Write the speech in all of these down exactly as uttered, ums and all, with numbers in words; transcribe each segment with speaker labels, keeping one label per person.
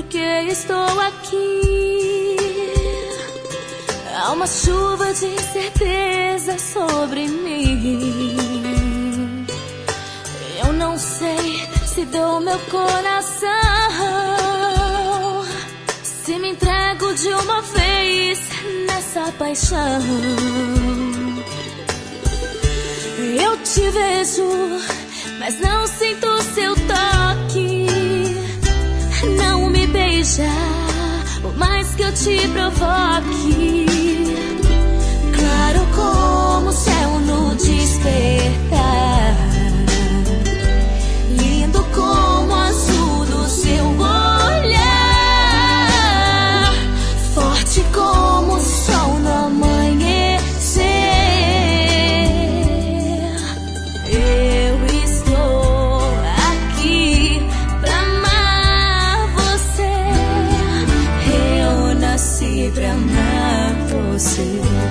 Speaker 1: porque estou aqui. Há uma chuva de incerteza sobre mim. Eu não sei se dou meu coração, se me entrego de uma vez nessa paixão. Eu te vejo, mas não sinto seu toque. Não me beija, por mais que eu te provoque. Claro como o céu no despertar, lindo como o azul do seu olhar, forte como o sol no amanhecer. Eu estou aqui pra amar você. Eu nasci pra amar você.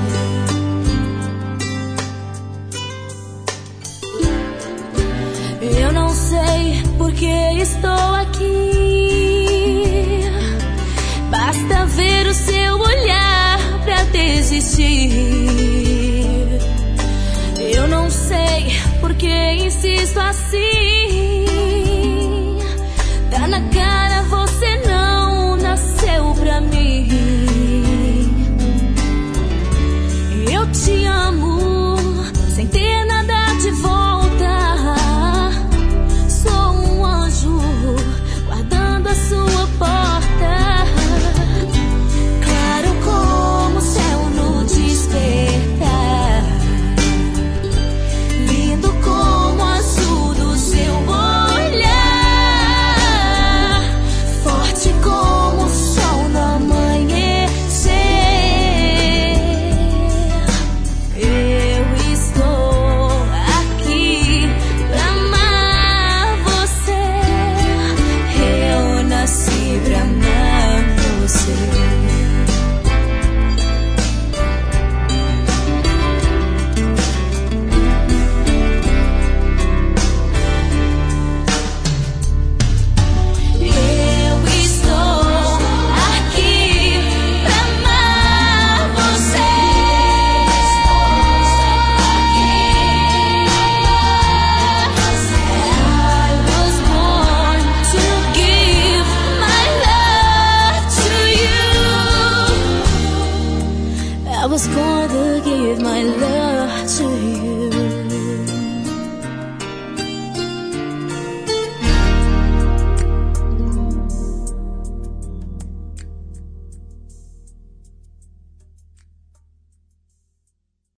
Speaker 1: Eu não sei porque estou aqui. Basta ver o seu olhar pra desistir. Eu não sei porque insisto assim. Tá na cara, você não nasceu pra mim. Eu te amo sem ter nada de volta. Sou um anjo guardando a sua porta. Claro como o céu no despertar, lindo como o azul do seu olhar, forte como o sol no amanhecer. Eu estou aqui pra amar você. Eu nasci pra amar você. Eu estou aqui pra amar você. I was born to give my love to you. I was born to give my love to you.